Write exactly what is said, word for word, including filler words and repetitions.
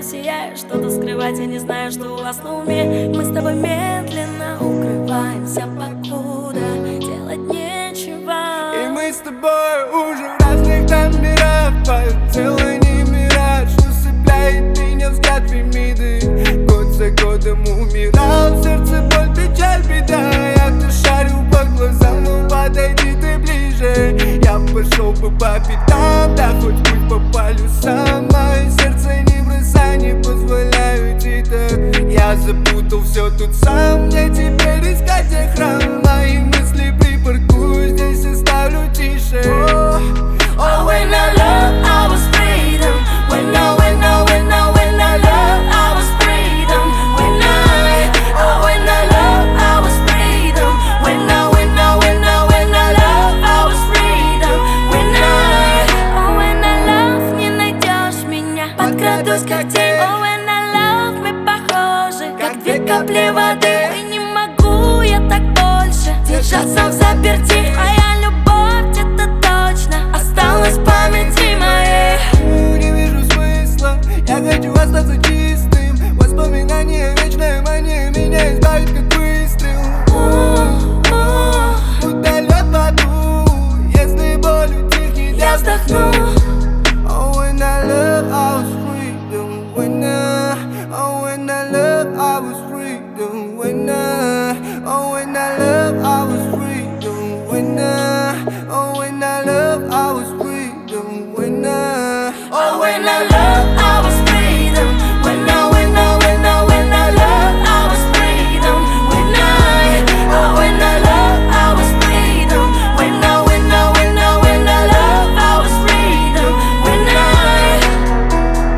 сияешь, что-то скрывать я не знаю, что у вас на уме. Мы с тобой медленно укрываемся, покуда делать нечего. И мы с тобой уже в разных там мирах, поют целый не мираж, усыпляет меня взгляд Фемиды. Год за годом умирал, в сердце боль, печаль, беда. Я-то шарю по глазам, ну подойди ты ближе. Я пошел бы по пятам, да хоть путь по полюсам. Мое сердце не бросай, не позволяю идти так. Я запутал все тут сам, мне теперь искать где храм. Мои мысли припаркую, здесь оставлю тише. Oh, when I love, I was freedom. When I, when I, when I, when I love, I was freedom. When I, oh, when I love, I was freedom. When I, when I, when I, when I love, I was freedom. When I, oh, when I love, не найдешь меня, подкрадусь как тень. Oh, when I love, мы похожи, как две капли воды. И не могу я так больше держаться в заперти. Моя любовь где-то точно осталась в памяти моей. Не вижу смысла, я хочу остаться чистым. Воспоминания вечное, мания меня избавит как выстрел. Будто лед в аду, если боль утихнет, Я вздохну. Oh, when I love, I was freedom. When I, oh, when I love, I was freedom. When I, oh, when I love, I was freedom. When I, oh, when I love, I was freedom. When I, Oh, when I love.